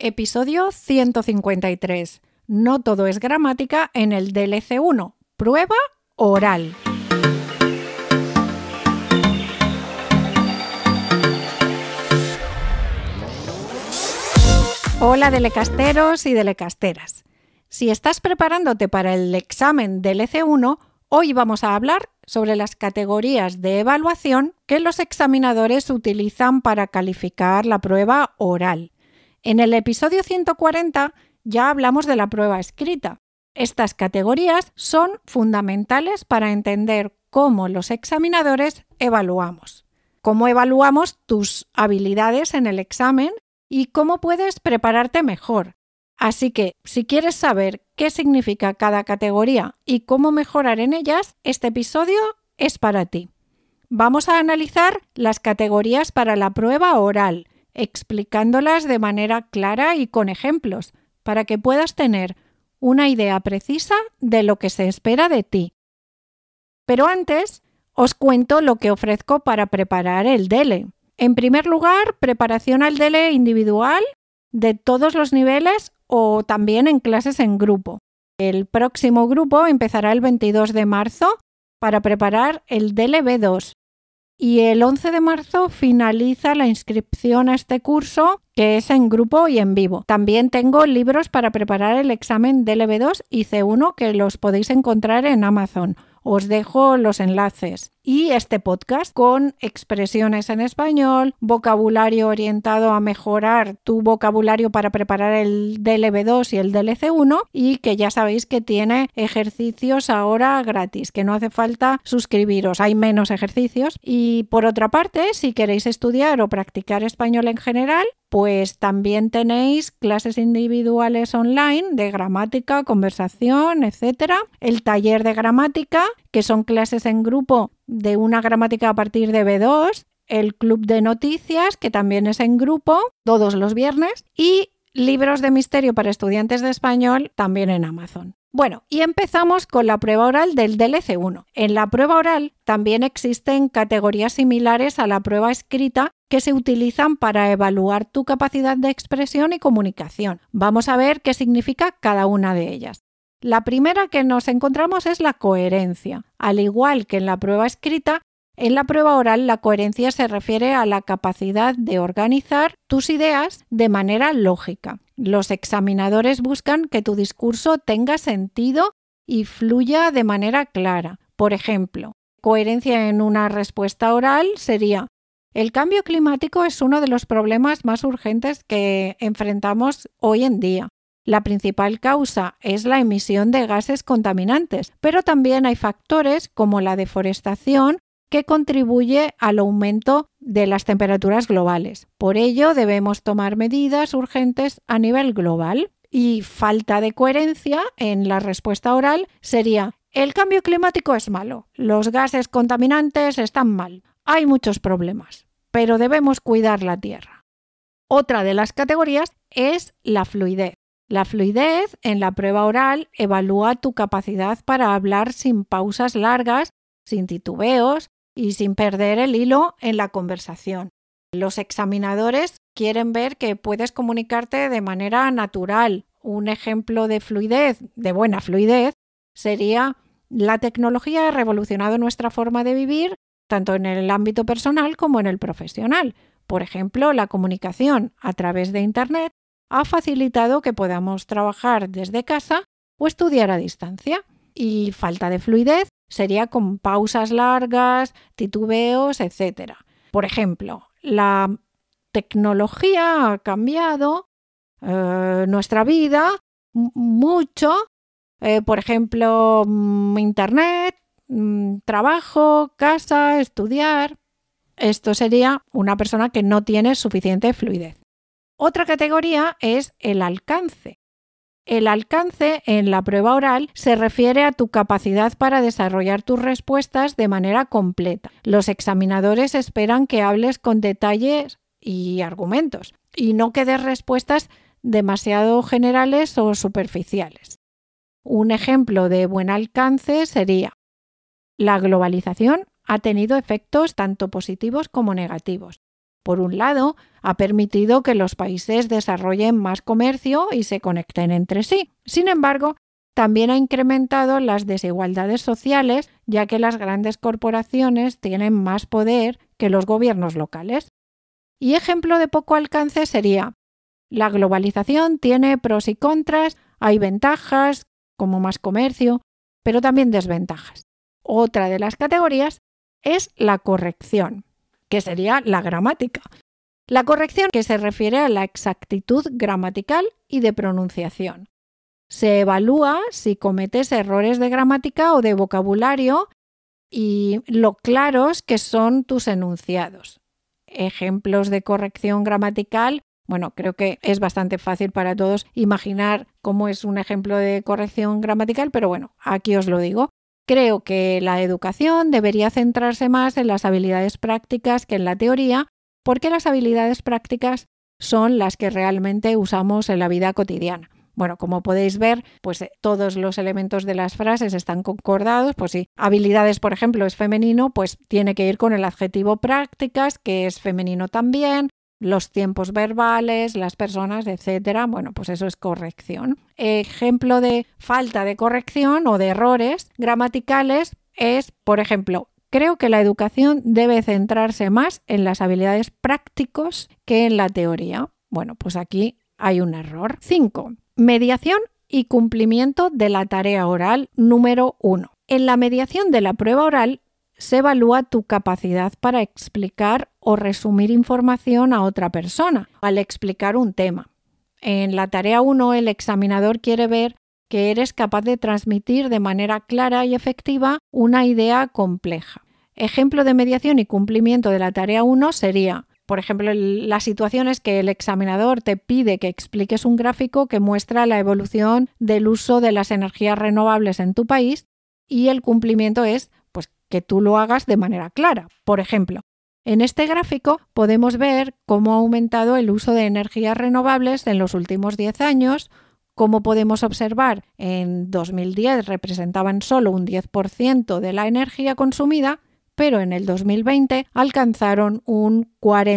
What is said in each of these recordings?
Episodio 153. No todo es gramática en el DLC1. Prueba oral. Hola delecasteros y delecasteras. Si estás preparándote para el examen DLC1, hoy vamos a hablar sobre las categorías de evaluación que los examinadores utilizan para calificar la prueba oral. En el episodio 140 ya hablamos de la prueba escrita. Estas categorías son fundamentales para entender cómo los examinadores evaluamos. Cómo evaluamos tus habilidades en el examen y cómo puedes prepararte mejor. Así que, si quieres saber qué significa cada categoría y cómo mejorar en ellas, este episodio es para ti. Vamos a analizar las categorías para la prueba oral, explicándolas de manera clara y con ejemplos, para que puedas tener una idea precisa de lo que se espera de ti. Pero antes, os cuento lo que ofrezco para preparar el DELE. En primer lugar, preparación al DELE individual de todos los niveles o también en clases en grupo. El próximo grupo empezará el 22 de marzo para preparar el DELE B2 y el 11 de marzo finaliza la inscripción a este curso, que es en grupo y en vivo. También tengo libros para preparar el examen DELE B2 y C1 que los podéis encontrar en Amazon. Os dejo los enlaces. Y este podcast con expresiones en español, vocabulario orientado a mejorar tu vocabulario para preparar el DELE B2 y el DELE C1 y que ya sabéis que tiene ejercicios ahora gratis, que no hace falta suscribiros, hay menos ejercicios. Y por otra parte, si queréis estudiar o practicar español en general, pues también tenéis clases individuales online de gramática, conversación, etc. El taller de gramática, que son clases en grupo de una gramática a partir de B2, el club de noticias, que también es en grupo, todos los viernes, y libros de misterio para estudiantes de español, también en Amazon. Bueno, y empezamos con la prueba oral del DELE C1. En la prueba oral también existen categorías similares a la prueba escrita que se utilizan para evaluar tu capacidad de expresión y comunicación. Vamos a ver qué significa cada una de ellas. La primera que nos encontramos es la coherencia. Al igual que en la prueba escrita, en la prueba oral la coherencia se refiere a la capacidad de organizar tus ideas de manera lógica. Los examinadores buscan que tu discurso tenga sentido y fluya de manera clara. Por ejemplo, coherencia en una respuesta oral sería: el cambio climático es uno de los problemas más urgentes que enfrentamos hoy en día. La principal causa es la emisión de gases contaminantes, pero también hay factores como la deforestación que contribuye al aumento de las temperaturas globales. Por ello, debemos tomar medidas urgentes a nivel global. Y falta de coherencia en la respuesta oral sería: el cambio climático es malo, los gases contaminantes están mal, hay muchos problemas, pero debemos cuidar la tierra. Otra de las categorías es la fluidez. La fluidez en la prueba oral evalúa tu capacidad para hablar sin pausas largas, sin titubeos y sin perder el hilo en la conversación. Los examinadores quieren ver que puedes comunicarte de manera natural. Un ejemplo de fluidez, de buena fluidez, sería: la tecnología ha revolucionado nuestra forma de vivir, tanto en el ámbito personal como en el profesional. Por ejemplo, la comunicación a través de Internet ha facilitado que podamos trabajar desde casa o estudiar a distancia. Y falta de fluidez sería con pausas largas, titubeos, etc. Por ejemplo, la tecnología ha cambiado nuestra vida mucho. Por ejemplo, Internet, trabajo, casa, estudiar. Esto sería una persona que no tiene suficiente fluidez. Otra categoría es el alcance. El alcance en la prueba oral se refiere a tu capacidad para desarrollar tus respuestas de manera completa. Los examinadores esperan que hables con detalles y argumentos y no que des respuestas demasiado generales o superficiales. Un ejemplo de buen alcance sería: la globalización ha tenido efectos tanto positivos como negativos. Por un lado, ha permitido que los países desarrollen más comercio y se conecten entre sí. Sin embargo, también ha incrementado las desigualdades sociales, ya que las grandes corporaciones tienen más poder que los gobiernos locales. Y ejemplo de poco alcance sería: la globalización tiene pros y contras, hay ventajas, como más comercio, pero también desventajas. Otra de las categorías es la corrección, que sería la gramática. La corrección, que se refiere a la exactitud gramatical y de pronunciación. Se evalúa si cometes errores de gramática o de vocabulario y lo claros que son tus enunciados. Ejemplos de corrección gramatical. Bueno, creo que es bastante fácil para todos imaginar cómo es un ejemplo de corrección gramatical, pero bueno, aquí os lo digo. Creo que la educación debería centrarse más en las habilidades prácticas que en la teoría, porque las habilidades prácticas son las que realmente usamos en la vida cotidiana. Bueno, como podéis ver, pues todos los elementos de las frases están concordados. Pues si habilidades, por ejemplo, es femenino, pues tiene que ir con el adjetivo prácticas, que es femenino también, los tiempos verbales, las personas, etcétera. Bueno, pues eso es corrección. Ejemplo de falta de corrección o de errores gramaticales es, por ejemplo, creo que la educación debe centrarse más en las habilidades prácticos que en la teoría. Bueno, pues aquí hay un error. 5. Mediación y cumplimiento de la tarea oral número 1. En la mediación de la prueba oral se evalúa tu capacidad para explicar o resumir información a otra persona al explicar un tema. En la tarea 1, el examinador quiere ver que eres capaz de transmitir de manera clara y efectiva una idea compleja. Ejemplo de mediación y cumplimiento de la tarea 1 sería: por ejemplo, la situación es que el examinador te pide que expliques un gráfico que muestra la evolución del uso de las energías renovables en tu país, y el cumplimiento es pues que tú lo hagas de manera clara. Por ejemplo, en este gráfico podemos ver cómo ha aumentado el uso de energías renovables en los últimos 10 años. Como podemos observar, en 2010 representaban solo un 10% de la energía consumida, pero en el 2020 alcanzaron un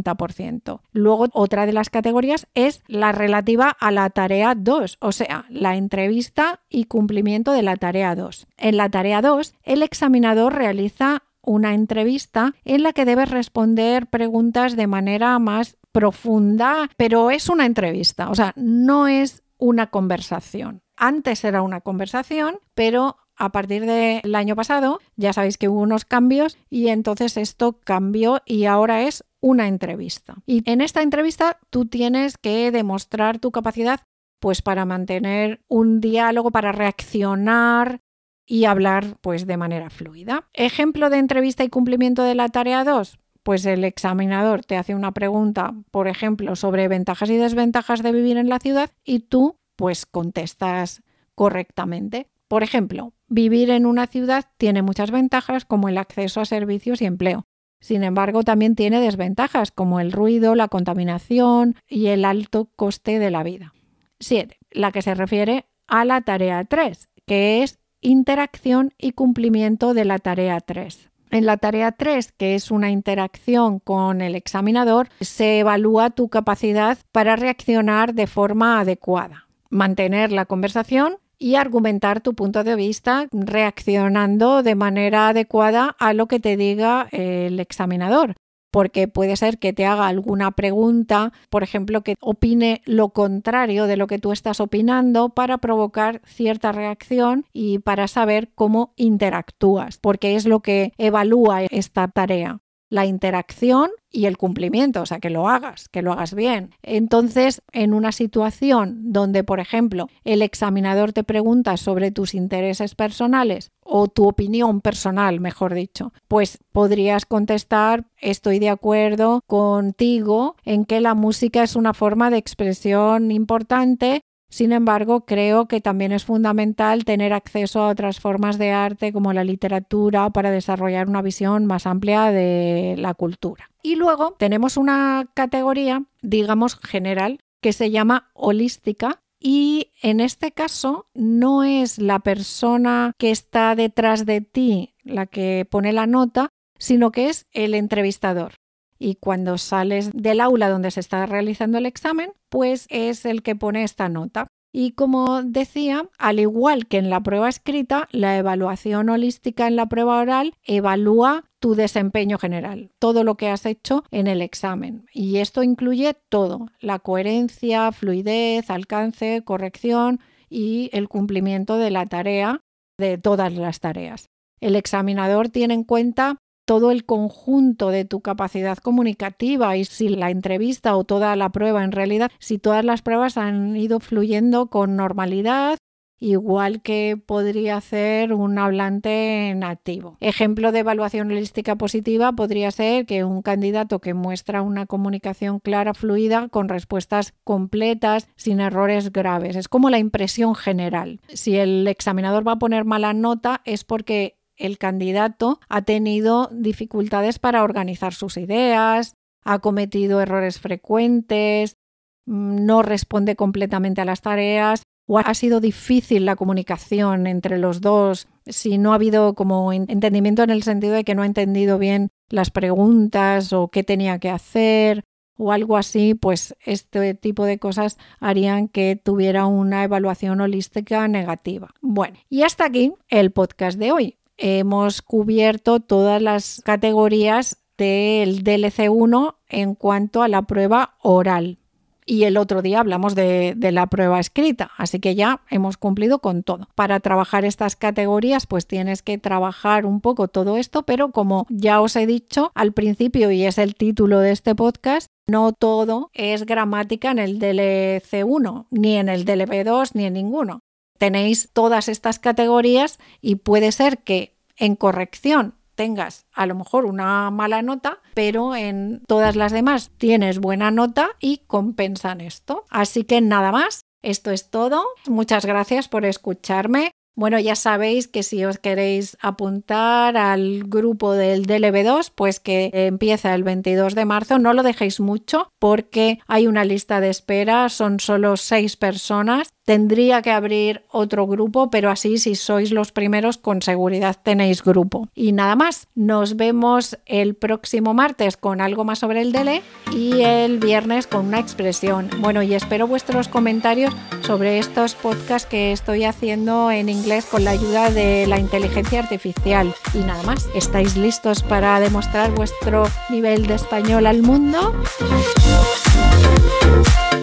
40%. Luego, otra de las categorías es la relativa a la tarea 2, o sea, la entrevista y cumplimiento de la tarea 2. En la tarea 2, el examinador realiza una entrevista en la que debes responder preguntas de manera más profunda, pero es una entrevista, o sea, no es una conversación. Antes era una conversación, pero a partir del año pasado ya sabéis que hubo unos cambios y entonces esto cambió y ahora es una entrevista. Y en esta entrevista tú tienes que demostrar tu capacidad pues para mantener un diálogo, para reaccionar y hablar pues de manera fluida. Ejemplo de entrevista y cumplimiento de la tarea 2. Pues el examinador te hace una pregunta, por ejemplo, sobre ventajas y desventajas de vivir en la ciudad y tú pues contestas correctamente. Por ejemplo, vivir en una ciudad tiene muchas ventajas como el acceso a servicios y empleo. Sin embargo, también tiene desventajas como el ruido, la contaminación y el alto coste de la vida. 7. La que se refiere a la tarea 3, que es interacción y cumplimiento de la tarea 3. En la tarea 3, que es una interacción con el examinador, se evalúa tu capacidad para reaccionar de forma adecuada, mantener la conversación y argumentar tu punto de vista reaccionando de manera adecuada a lo que te diga el examinador. Porque puede ser que te haga alguna pregunta, por ejemplo, que opine lo contrario de lo que tú estás opinando para provocar cierta reacción y para saber cómo interactúas, porque es lo que evalúa esta tarea. La interacción y el cumplimiento, o sea, que lo hagas bien. Entonces, en una situación donde, por ejemplo, el examinador te pregunta sobre tus intereses personales o tu opinión personal, mejor dicho, pues podrías contestar: estoy de acuerdo contigo en que la música es una forma de expresión importante. Sin embargo, creo que también es fundamental tener acceso a otras formas de arte como la literatura para desarrollar una visión más amplia de la cultura. Y luego tenemos una categoría, digamos, general, que se llama holística. Y en este caso no es la persona que está detrás de ti la que pone la nota, sino que es el entrevistador. y cuando sales del aula donde se está realizando el examen, pues es el que pone esta nota. Y como decía, al igual que en la prueba escrita, la evaluación holística en la prueba oral evalúa tu desempeño general, todo lo que has hecho en el examen. Y esto incluye todo: la coherencia, fluidez, alcance, corrección y el cumplimiento de la tarea, de todas las tareas. El examinador tiene en cuenta todo el conjunto de tu capacidad comunicativa y si la entrevista o toda la prueba, en realidad, si todas las pruebas han ido fluyendo con normalidad, igual que podría hacer un hablante nativo. Ejemplo de evaluación holística positiva podría ser que un candidato que muestra una comunicación clara, fluida, con respuestas completas, sin errores graves. Es como la impresión general. Si el examinador va a poner mala nota es porque el candidato ha tenido dificultades para organizar sus ideas, ha cometido errores frecuentes, no responde completamente a las tareas o ha sido difícil la comunicación entre los dos, si no ha habido como entendimiento en el sentido de que no ha entendido bien las preguntas o qué tenía que hacer o algo así, pues este tipo de cosas harían que tuviera una evaluación holística negativa. Bueno, y hasta aquí el podcast de hoy. Hemos cubierto todas las categorías del DLC1 en cuanto a la prueba oral. Y el otro día hablamos de la prueba escrita, así que ya hemos cumplido con todo. Para trabajar estas categorías, pues tienes que trabajar un poco todo esto, pero como ya os he dicho al principio y es el título de este podcast, no todo es gramática en el DLC1, ni en el DLC2, ni en ninguno. Tenéis todas estas categorías y puede ser que en corrección tengas a lo mejor una mala nota, pero en todas las demás tienes buena nota y compensan esto. Así que nada más, esto es todo. Muchas gracias por escucharme. Bueno, ya sabéis que si os queréis apuntar al grupo del DLB2, pues que empieza el 22 de marzo, no lo dejéis mucho porque hay una lista de espera, son solo 6 personas. Tendría que abrir otro grupo, pero así si sois los primeros con seguridad tenéis grupo. Y nada más, nos vemos el próximo martes con algo más sobre el DELE y el viernes con una expresión. Bueno, y espero vuestros comentarios sobre estos podcasts que estoy haciendo en inglés con la ayuda de la inteligencia artificial. Y nada más, ¿estáis listos para demostrar vuestro nivel de español al mundo?